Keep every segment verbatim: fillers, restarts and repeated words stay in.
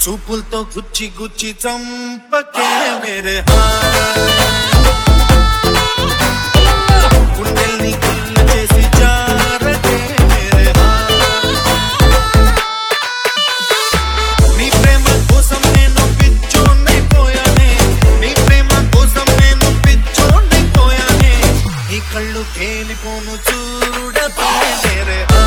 చూపులతో గుచ్చి గుచ్చి చంపకే మేరే హాయ్ గుండెల్ని గుల్ల చేసి జారకే మేరే హాయ్ నీ ప్రేమ కోసం నేను పిచ్చోన్నైపోయానే నీ ప్రేమ కోసం నేను పిచ్చోన్నైపోయానే నీ కళ్ళు తేలిపోను చూడకే మేరే హాయ్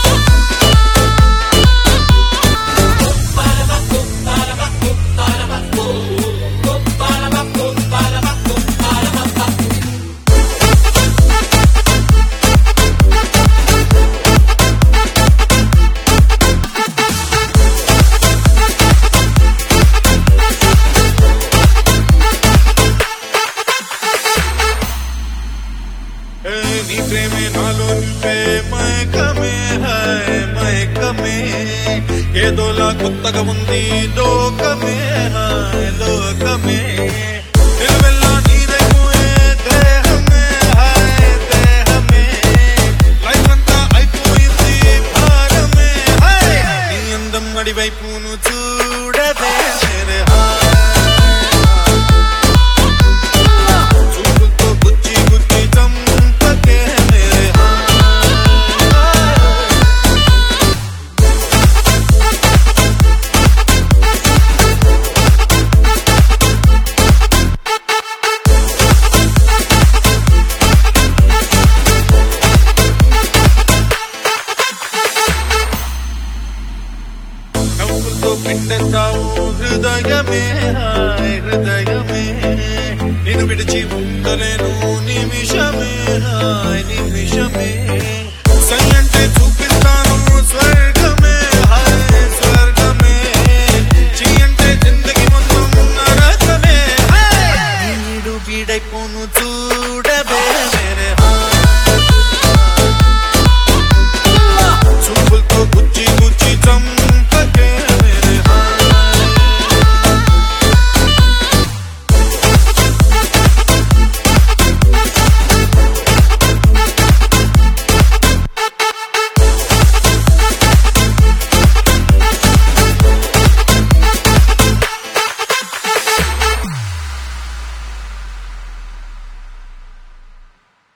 నీ ప్రేమే నాలో నింపే మైకమే హాయ్ మైకమే ఏదోలా కొత్తగా ఉంది లోకమే హాయ్ లోకమే నిలువెల్లా నీదైపోయే దేహమే హాయ్ దేహమే లైఫ్ అంతా అయిపోయింది భారమే హాయ్ నీ అందం అడివైపును చూడవే మేరే హాయ్ పిండతావు హృదయమే హాయ్ హృదయమే నేను విడిచి ఉండలేను నిమిషమే హాయ్ నిమిషమే సై అంటే చూపిస్తాను స్వర్గ